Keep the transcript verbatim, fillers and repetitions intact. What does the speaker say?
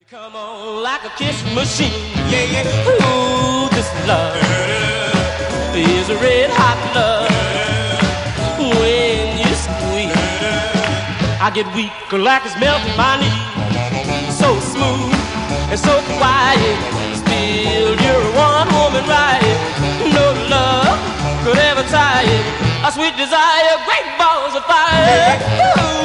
Come on like a kiss machine, yeah, yeah. Ooh, this love is a red hot love. When you squeeze, I get weak like it's melting my knees. So smooth and so quiet, still you're a one-woman riot. No love could ever tire it. A sweet desire, great balls of fire. Ooh.